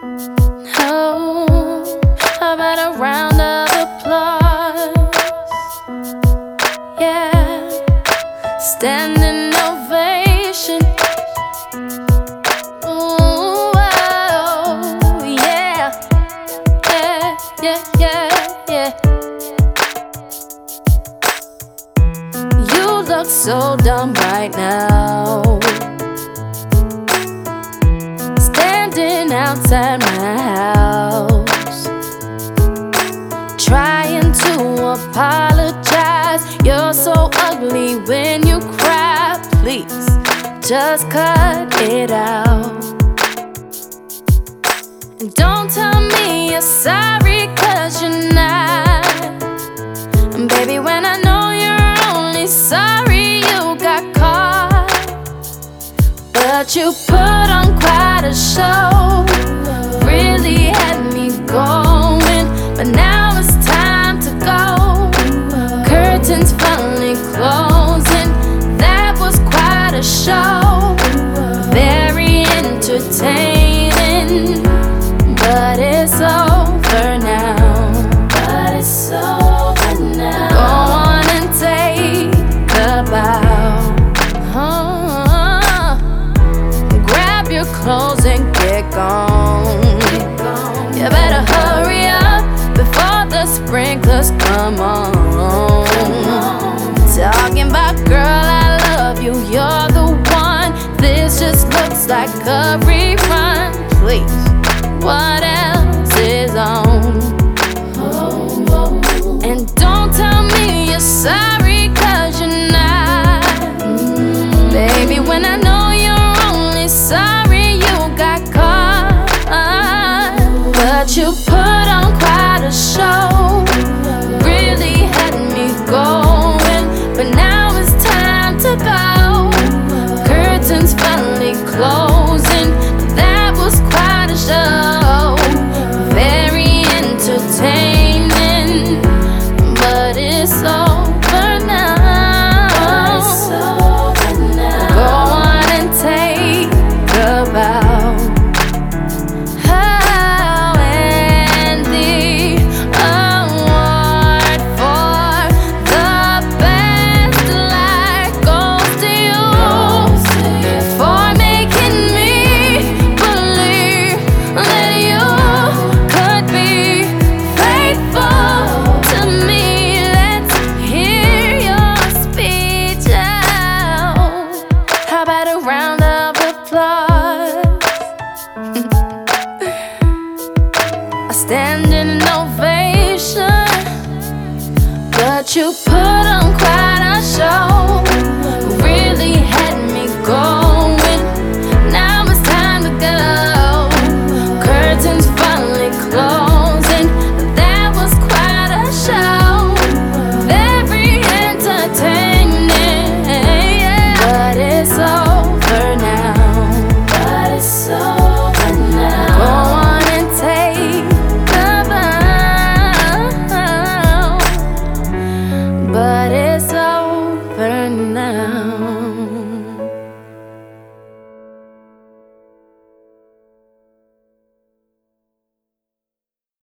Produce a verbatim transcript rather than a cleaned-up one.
Oh, how about a round of applause? Yeah, standing ovation. Ooh, oh, yeah, yeah, yeah, yeah, yeah. You look so dumb right now, standing outside my house, trying to apologize. You're so ugly when you cry. Please, just cut it out. And don't tell me you're sorry, 'cause you're not. And baby, when I know you're only sorry you got caught, but you put on quite a show, really had me going. But now it's time to go, curtains finally closing. That was quite a show, very entertaining. But it's over now, but it's over now. Go on and take a bow. Oh, grab your clothes and get gone. You better hurry up before the sprinklers come on. Talking about, girl, I love you, you're the one. This just looks like a rerun. Please, what else is on? And don't tell me you're sorry, 'cause you're not. Baby, when I know you're only sorry you got caught, but you put on quite a show, really had me going. But now it's time to go, curtains finally closing. That was quite a show, very entertaining. But it's over now, go on and take a bow. Oh, and the award for the best life goes to you, for making me believe that you could be faithful to me. Let's hear your speech out. How about a round of applause? A standing ovation, but you put on quite a show.